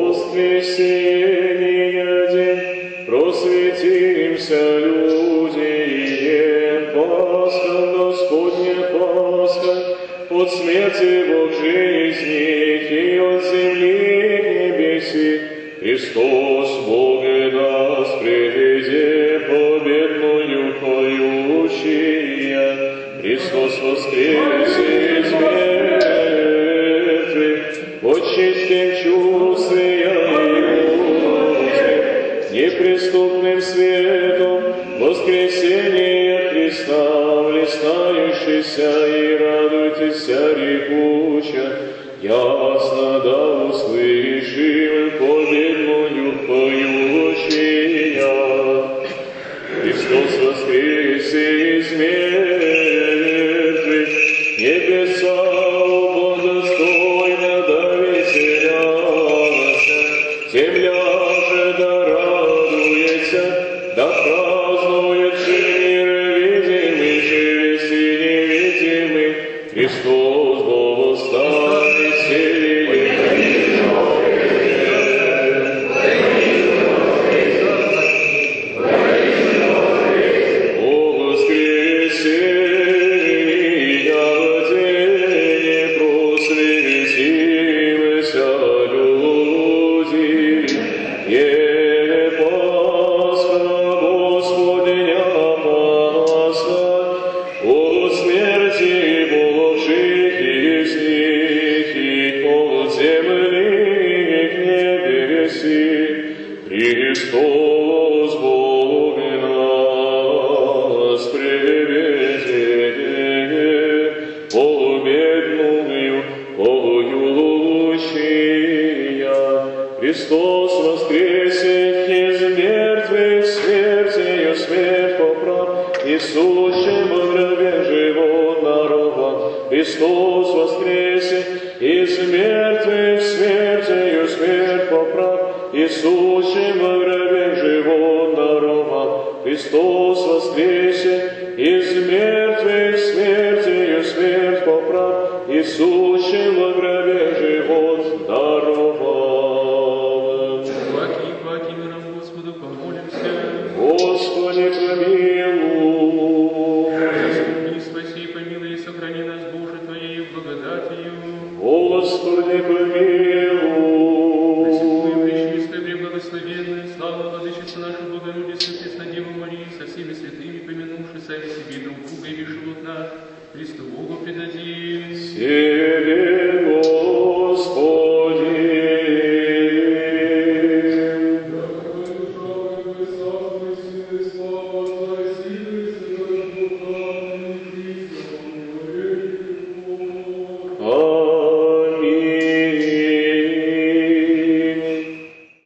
воскресения день, просветимся, люди, Пасха, Господня Пасха, от смерти Бог жизни и от земли к небеси, Христос Бога нас приведе победную поющия, Христос воскресе из мертвых, очистим чувствия и неприступным светом воскресения Христа, блистающийся и радуйтесь, рекуча, ясно да услышим победную поющия. Христос воскресе из мертвых, небеса благостойно да веселятся, земля же да радуется, да празднует мир видимый, же весь и невидимый, Христос Бог восстанет сей. Христос Бог нас приведе победную поющия. Христос воскресе из мертвых, смертью смерть поправ, и сущим в гробе живот дарован. Христос воскресе из мертвых, смертью смерть поправ, и сущим в гробе живот дарован. Христос